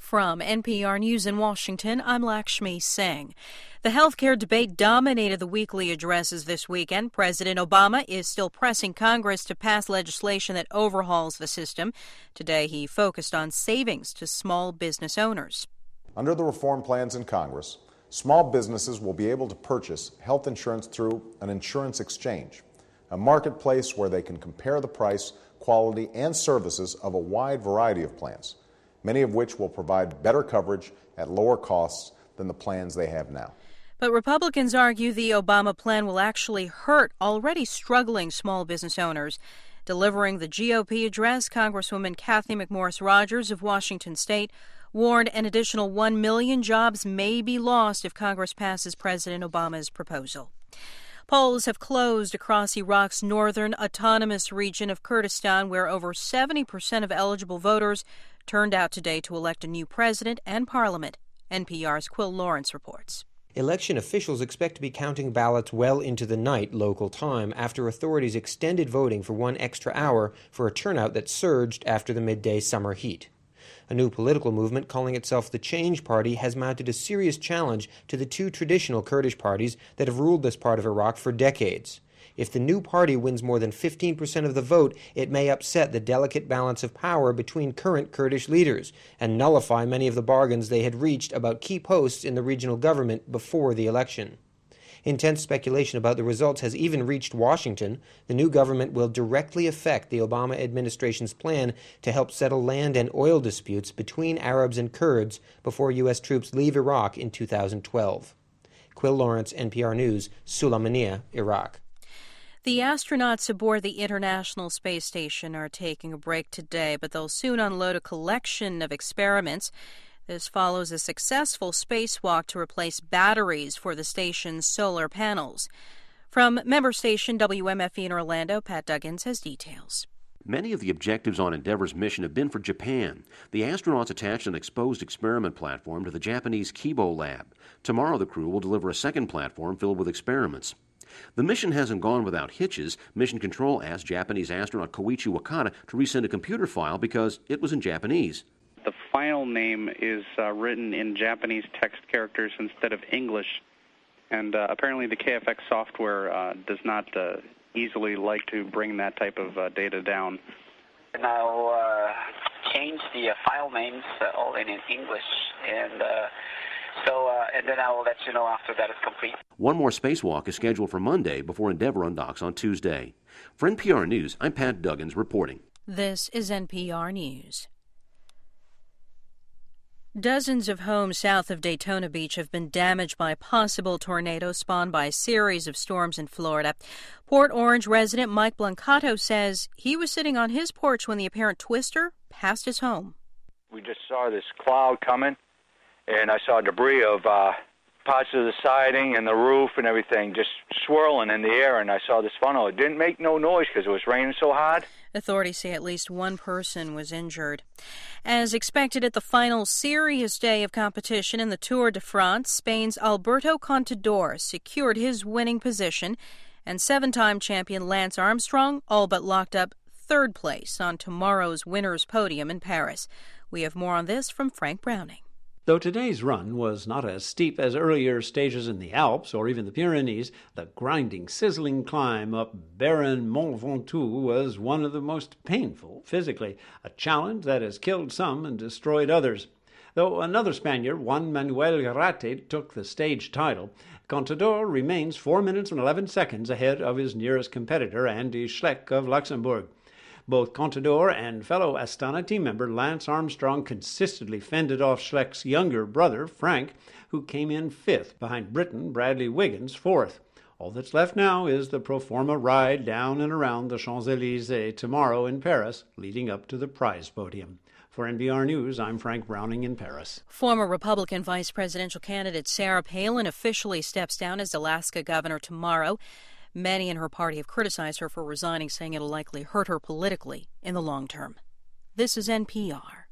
From NPR News in Washington, I'm Lakshmi Singh. The healthcare debate dominated the weekly addresses this weekend. President Obama is still pressing Congress to pass legislation that overhauls the system. Today, he focused on savings to small business owners. Under the reform plans in Congress, small businesses will be able to purchase health insurance through an insurance exchange, a marketplace where they can compare the price, quality, and services of a wide variety of plans, many of which will provide better coverage at lower costs than the plans they have now. But Republicans argue the Obama plan will actually hurt already struggling small business owners. Delivering the GOP address, Congresswoman Cathy McMorris Rodgers of Washington State warned an additional 1 million jobs may be lost if Congress passes President Obama's proposal. Polls have closed across Iraq's northern autonomous region of Kurdistan, where over 70% of eligible voters turned out today to elect a new president and parliament. NPR's Quill Lawrence reports. Election officials expect to be counting ballots well into the night local time after authorities extended voting for 1 extra hour for a turnout that surged after the midday summer heat. A new political movement calling itself the Change Party has mounted a serious challenge to the two traditional Kurdish parties that have ruled this part of Iraq for decades. If the new party wins more than 15% of the vote, it may upset the delicate balance of power between current Kurdish leaders and nullify many of the bargains they had reached about key posts in the regional government before the election. Intense speculation about the results has even reached Washington. The new government will directly affect the Obama administration's plan to help settle land and oil disputes between Arabs and Kurds before U.S. troops leave Iraq in 2012. Quill Lawrence, NPR News, Sulaymaniyah, Iraq. The astronauts aboard the International Space Station are taking a break today, but they'll soon unload a collection of experiments. This follows a successful spacewalk to replace batteries for the station's solar panels. From member station WMFE in Orlando, Pat Duggins has details. Many of the objectives on Endeavour's mission have been for Japan. The astronauts attached an exposed experiment platform to the Japanese Kibo lab. Tomorrow the crew will deliver a second platform filled with experiments. The mission hasn't gone without hitches. Mission Control asked Japanese astronaut Koichi Wakata to resend a computer file because it was in Japanese. The file name is written in Japanese text characters instead of English, and apparently the KFX software does not easily like to bring that type of data down. And I'll change the file names all in English, and then I will let you know after that is complete. One more spacewalk is scheduled for Monday before Endeavour undocks on Tuesday. For NPR News, I'm Pat Duggins reporting. This is NPR News. Dozens of homes south of Daytona Beach have been damaged by a possible tornado spawned by a series of storms in Florida. Port Orange resident Mike Blancato says he was sitting on his porch when the apparent twister passed his home. We just saw this cloud coming, and I saw debris of parts of the siding and the roof and everything just swirling in the air, and I saw this funnel. It didn't make no noise because it was raining so hard. Authorities say at least one person was injured. As expected at the final serious day of competition in the Tour de France, Spain's Alberto Contador secured his winning position, and 7-time champion Lance Armstrong all but locked up third place on tomorrow's winner's podium in Paris. We have more on this from Frank Browning. Though today's run was not as steep as earlier stages in the Alps or even the Pyrenees, the grinding, sizzling climb up barren Mont Ventoux was one of the most painful physically, a challenge that has killed some and destroyed others. Though another Spaniard, Juan Manuel Garate, took the stage title, Contador remains 4 minutes and 11 seconds ahead of his nearest competitor, Andy Schleck of Luxembourg. Both Contador and fellow Astana team member Lance Armstrong consistently fended off Schleck's younger brother, Frank, who came in 5th behind Briton Bradley Wiggins 4th. All that's left now is the pro forma ride down and around the Champs-Élysées tomorrow in Paris, leading up to the prize podium. For NPR News, I'm Frank Browning in Paris. Former Republican vice presidential candidate Sarah Palin officially steps down as Alaska governor tomorrow. Many in her party have criticized her for resigning, saying it'll likely hurt her politically in the long term. This is NPR.